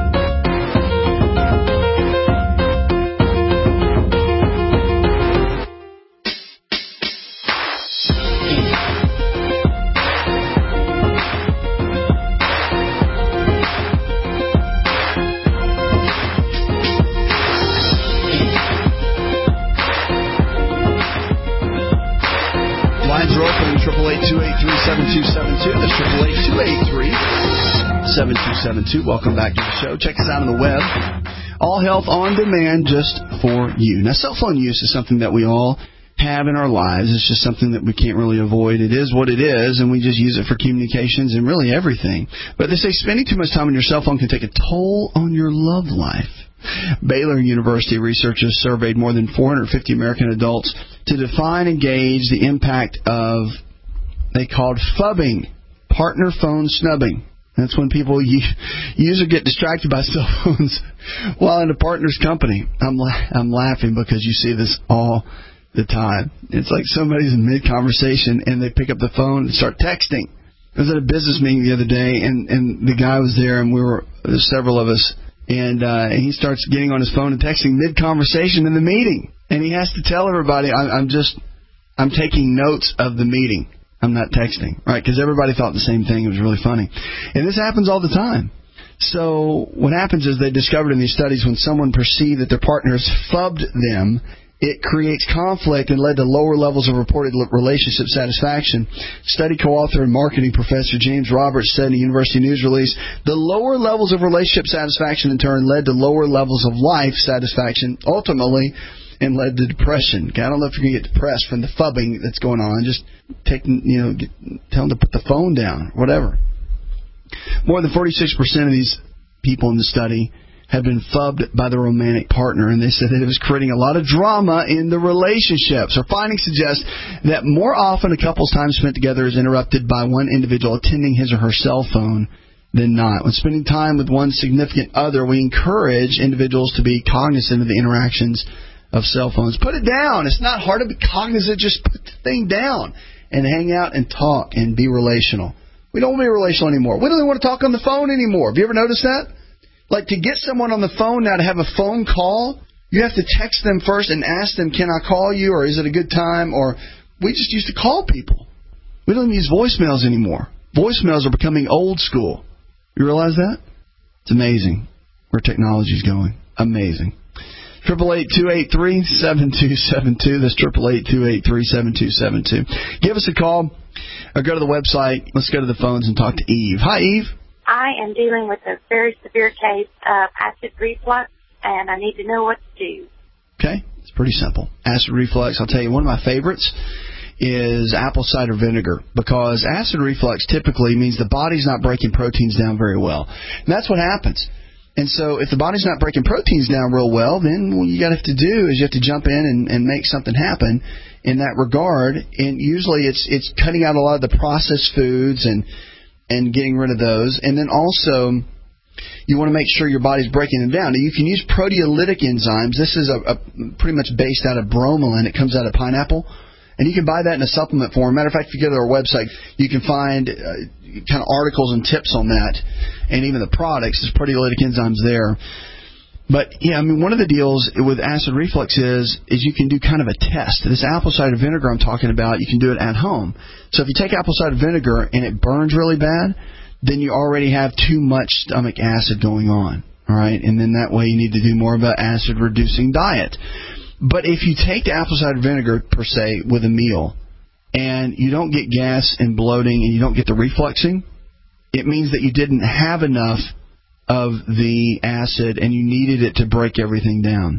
[SPEAKER 2] seven two seven two. That's triple eight two eight three seven two seven two. Welcome back to the show. Check us out on the web. All Health on Demand, just for you. Now, cell phone use is something that we all have in our lives. It's just something that we can't really avoid. It is what it is, and we just use it for communications and really everything. But they say spending too much time on your cell phone can take a toll on your love life. Baylor University researchers surveyed more than four hundred fifty American adults to define and gauge the impact of, they called phubbing, partner phone snubbing. That's when people use or get distracted by cell phones while in a partner's company. I'm la- I'm laughing because you see this all the time. It's like somebody's in mid-conversation and they pick up the phone and start texting. I was at a business meeting the other day, and, and the guy was there, and we were, there were several of us, and, uh, and he starts getting on his phone and texting mid-conversation in the meeting. And he has to tell everybody, I, I'm just, I'm taking notes of the meeting. I'm not texting, right? Because everybody thought the same thing. It was really funny. And this happens all the time. So what happens is they discovered in these studies when someone perceived that their partners phubbed them, it creates conflict and led to lower levels of reported relationship satisfaction. Study co-author and marketing professor James Roberts said in a University News release, the lower levels of relationship satisfaction in turn led to lower levels of life satisfaction, ultimately, and led to depression. I don't know if you're going to get depressed from the phubbing that's going on. Just take, you know, get, tell them to put the phone down, whatever. More than forty-six percent of these people in the study have been phubbed by their romantic partner, and they said that it was creating a lot of drama in the relationships. Our findings suggest that more often a couple's time spent together is interrupted by one individual attending his or her cell phone than not. When spending time with one significant other, we encourage individuals to be cognizant of the interactions of cell phones. Put it down. It's not hard to be cognizant. Just put the thing down and hang out and talk and be relational. We don't want to be relational anymore. We don't even want to talk on the phone anymore. Have you ever noticed that? Like, to get someone on the phone now, to have a phone call, you have to text them first and ask them, can I call you, or is it a good time? Or we just used to call people. We don't even use voicemails anymore. Voicemails are becoming old school. You realize that? It's amazing where technology is going. Amazing. Triple eight two eight three seven two seven two. That's triple eight two eight three seven two seven two. Give us a call or go to the website. Let's go to the phones and talk to Eve. Hi, Eve.
[SPEAKER 3] I am dealing with a very severe case of acid reflux, and I need to know what to do.
[SPEAKER 2] Okay, it's pretty simple. Acid reflux, I'll tell you, one of my favorites is apple cider vinegar, because acid reflux typically means the body's not breaking proteins down very well. And that's what happens. And so if the body's not breaking proteins down real well, then what you got to have to do is you have to jump in and, and make something happen in that regard. And usually it's it's cutting out a lot of the processed foods and and getting rid of those. And then also you want to make sure your body's breaking them down. Now, you can use proteolytic enzymes. This is a, a pretty much based out of bromelain. It comes out of pineapple. And you can buy that in a supplement form. Matter of fact, if you go to our website, you can find uh, kind of articles and tips on that, and even the products. There's proteolytic enzymes there. But, yeah, I mean, one of the deals with acid reflux is is you can do kind of a test. This apple cider vinegar I'm talking about, you can do it at home. So if you take apple cider vinegar and it burns really bad, then you already have too much stomach acid going on. All right? And then that way you need to do more of an acid-reducing diet. But if you take the apple cider vinegar, per se, with a meal, and you don't get gas and bloating and you don't get the refluxing, it means that you didn't have enough of the acid and you needed it to break everything down.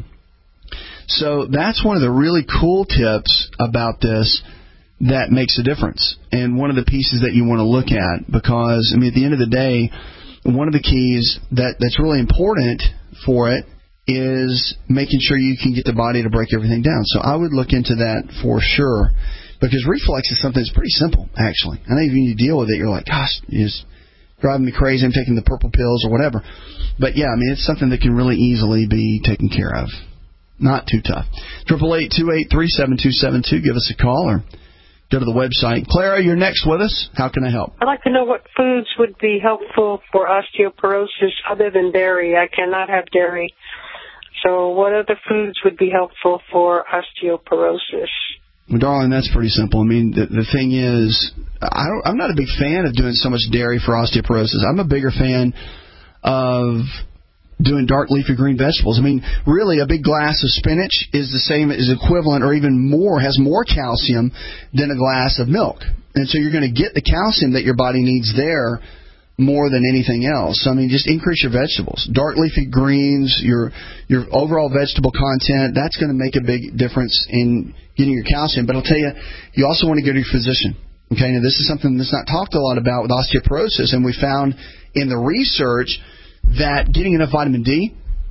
[SPEAKER 2] So that's one of the really cool tips about this that makes a difference, and one of the pieces that you want to look at, because, I mean, at the end of the day, one of the keys that, that's really important for it is making sure you can get the body to break everything down. So I would look into that for sure, because reflux is something that's pretty simple, actually. I know if you deal with it, you're like, gosh, it's driving me crazy. I'm taking the purple pills or whatever. But, yeah, I mean, it's something that can really easily be taken care of. Not too tough. eight eight eight, two eight three, seven two seven two. Give us a call or go to the website. Clara, you're next with us. How can I help?
[SPEAKER 4] I'd like to know what foods would be helpful for osteoporosis other than dairy. I cannot have dairy. So what other foods would be helpful for osteoporosis?
[SPEAKER 2] Well, darling, that's pretty simple. I mean, the, the thing is, I don't, I'm not a big fan of doing so much dairy for osteoporosis. I'm a bigger fan of doing dark leafy green vegetables. I mean, really, a big glass of spinach is the same, is equivalent or even more, has more calcium than a glass of milk. And so you're going to get the calcium that your body needs there more than anything else. So, I mean, just increase your vegetables. Dark leafy greens, your your overall vegetable content, that's going to make a big difference in getting your calcium. But I'll tell you, you also want to go to your physician. Okay, now this is something that's not talked a lot about with osteoporosis, and we found in the research that getting enough vitamin D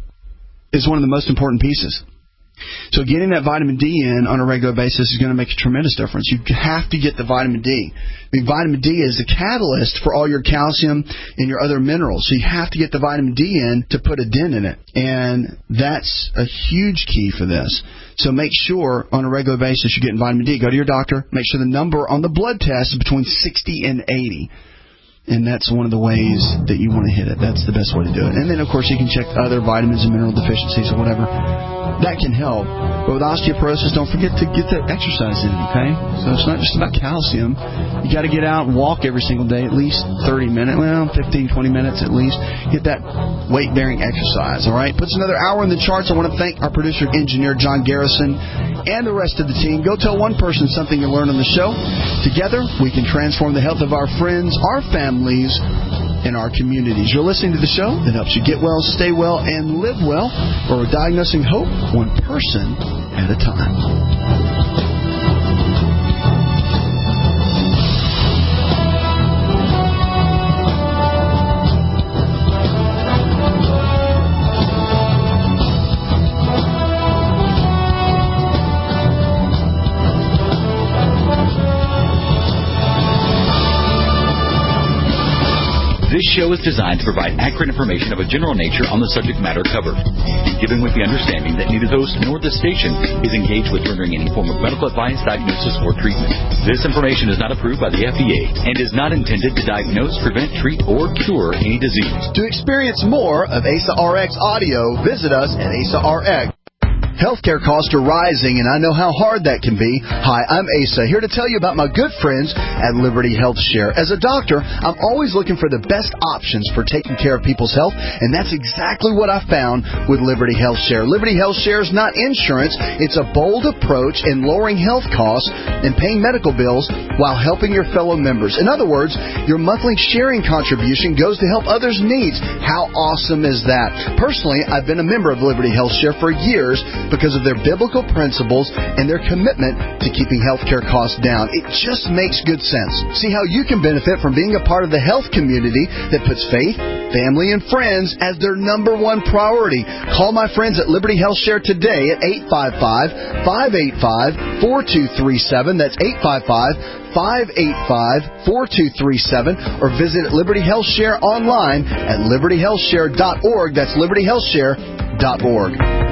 [SPEAKER 2] is one of the most important pieces. So getting that vitamin D in on a regular basis is going to make a tremendous difference. You have to get the vitamin D. I mean, vitamin D is the catalyst for all your calcium and your other minerals. So you have to get the vitamin D in to put a dent in it. And that's a huge key for this. So make sure on a regular basis you're getting vitamin D. Go to your doctor. Make sure the number on the blood test is between sixty and eighty. And that's one of the ways that you want to hit it. That's the best way to do it. And then, of course, you can check other vitamins and mineral deficiencies or whatever. That can help. But with osteoporosis, don't forget to get that exercise in, okay? So it's not just about calcium. You got to get out and walk every single day, at least thirty minutes, well, fifteen, twenty minutes at least. Get that weight-bearing exercise, all right? Puts another hour in the charts. I want to thank our producer, engineer, John Garrison, and the rest of the team. Go tell one person something you learned on the show. Together, we can transform the health of our friends, our families, and our communities. You're listening to the show that helps you get well, stay well, and live well, where we're diagnosing hope one person at a time.
[SPEAKER 10] This show is designed to provide accurate information of a general nature on the subject matter covered, given with the understanding that neither host nor the station is engaged with rendering any form of medical advice, diagnosis, or treatment. This information is not approved by the F D A and is not intended to diagnose, prevent, treat, or cure any disease.
[SPEAKER 2] To experience more of A S A R X audio, visit us at A S A R X. Healthcare costs are rising, and I know how hard that can be. Hi, I'm Asa, here to tell you about my good friends at Liberty Health Share. As a doctor, I'm always looking for the best options for taking care of people's health, and that's exactly what I found with Liberty Health Share. Liberty Health Share is not insurance. It's a bold approach in lowering health costs and paying medical bills while helping your fellow members. In other words, your monthly sharing contribution goes to help others' needs. How awesome is that? Personally, I've been a member of Liberty Health Share for years, because of their biblical principles and their commitment to keeping healthcare costs down. It just makes good sense. See how you can benefit from being a part of the health community that puts faith, family, and friends as their number one priority. Call my friends at Liberty Health Share today at eight five five, five eight five, four two three seven. That's eight five five, five eight five, four two three seven, or visit Liberty Health Share online at liberty health share dot org. That's liberty health share dot org.